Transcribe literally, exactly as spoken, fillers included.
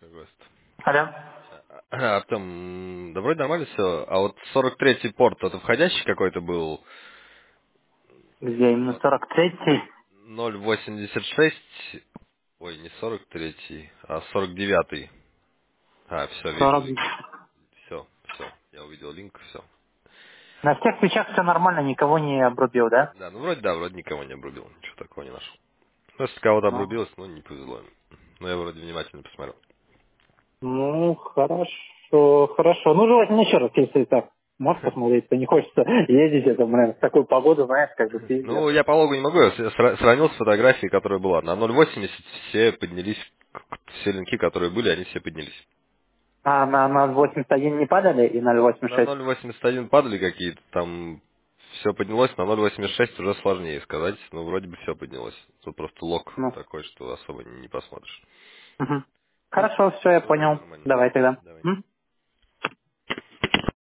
Гост. Алло. А, Артем, м, да вроде нормально все. А вот сорок третий порт, это входящий какой-то был? Где именно Но- сорок третий? ноль восемьдесят шесть. Ой, не сорок третий, а сорок девятый. А, все, вижу сорок. линк. Все, все. Я увидел линк, все. На всех свечах все нормально, никого не обрубил, да? Да, ну вроде да, вроде никого не обрубил. Ничего такого не нашел. Ну, если кого-то Ну, обрубилось, ну не повезло им. Но я вроде внимательно посмотрел. ну, хорошо, хорошо. Ну, желательно еще раз, если так. Можешь посмотреть, то не хочется ездить, это, блин, в такую погоду, знаешь, как бы пиздец. Ну, я по логу не могу, я с- сра- сравнил с фотографией, которая была. На ноль восемьдесят все поднялись, к- к- все линки, которые были, они все поднялись. А на, на восемьдесят один не падали и на восемьдесят На шесть? ноль восемьдесят один падали какие-то, там все поднялось, на ноль восемьдесят шесть уже сложнее сказать, но вроде бы все поднялось. Тут просто лог Ну, такой, что особо не посмотришь. угу. Ну, Хорошо, все, я все, вроде понял. нормально. Давай тогда. Давай. М?